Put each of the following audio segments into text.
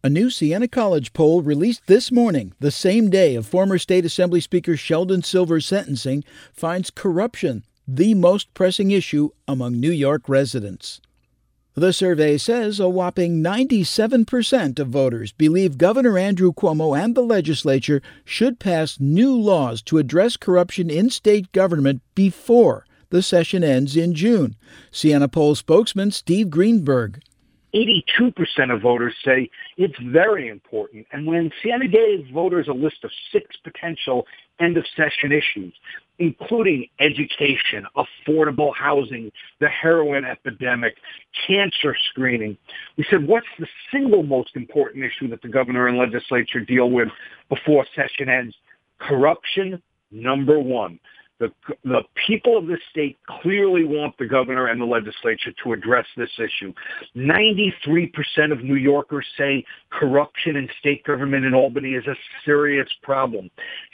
A new Siena College poll released this morning, the same day of former State Assembly Speaker Sheldon Silver's sentencing, finds corruption the most pressing issue among New York residents. The survey says a whopping 97% of voters believe Governor Andrew Cuomo and the legislature should pass new laws to address corruption in state government before the session ends in June. Siena poll spokesman Steve Greenberg. 82% of voters say it's very important. And when Siena gave voters a list of 6 potential end-of-session issues, including education, affordable housing, the heroin epidemic, cancer screening, we said, what's the single most important issue that the governor and legislature deal with before session ends? Corruption, number one. The people of the state clearly want the governor and the legislature to address this issue. 93% of New Yorkers say corruption in state government in Albany is a serious problem.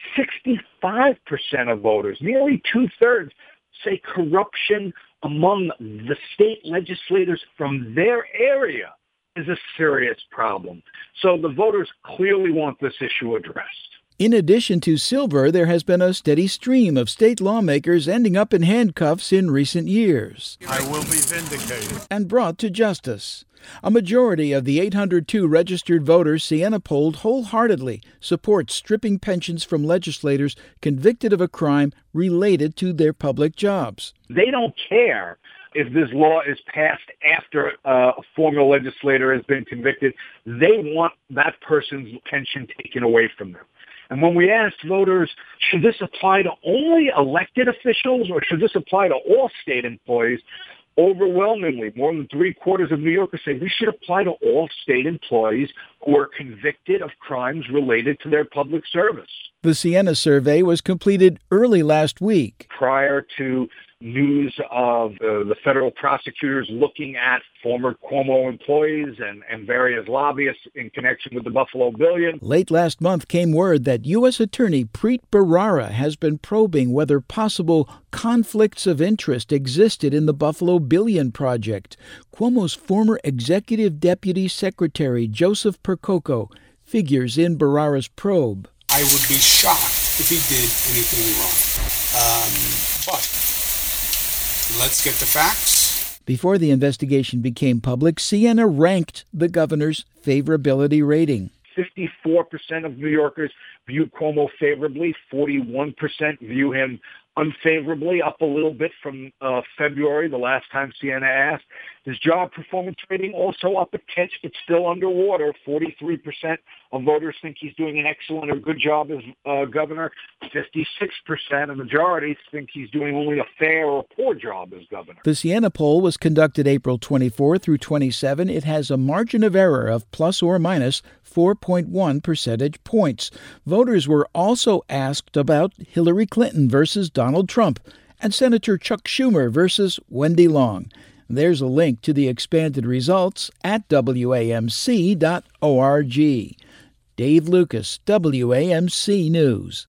65% of voters, nearly 2/3, say corruption among the state legislators from their area is a serious problem. So the voters clearly want this issue addressed. In addition to Silver, there has been a steady stream of state lawmakers ending up in handcuffs in recent years. I will be vindicated. And brought to justice. A majority of the 802 registered voters Siena polled wholeheartedly support stripping pensions from legislators convicted of a crime related to their public jobs. They don't care if this law is passed after a former legislator has been convicted. They want that person's pension taken away from them. And when we asked voters, should this apply to only elected officials or should this apply to all state employees, overwhelmingly, more than 3/4 of New Yorkers say we should apply to all state employees who are convicted of crimes related to their public service. The Siena survey was completed early last week. Prior to news of the federal prosecutors looking at former Cuomo employees and various lobbyists in connection with the Buffalo Billion. Late last month came word that U.S. Attorney Preet Bharara has been probing whether possible conflicts of interest existed in the Buffalo Billion project. Cuomo's former executive deputy secretary, Joseph Percoco, figures in Bharara's probe. I would be shocked if he did anything wrong. But let's get the facts. Before the investigation became public, Siena ranked the governor's favorability rating. 54% of New Yorkers view Cuomo favorably. 41% view him unfavorably, up a little bit from February, the last time Siena asked. His job performance rating also up a titch, but still underwater. 43% of voters think he's doing an excellent or good job as governor. 56%, a majority, think he's doing only a fair or poor job as governor. The Siena poll was conducted April 24 through 27. It has a margin of error of plus or minus 4.1 percentage points. Voters were also asked about Hillary Clinton versus Donald Trump and Senator Chuck Schumer versus Wendy Long. There's a link to the expanded results at WAMC.org. Dave Lucas, WAMC News.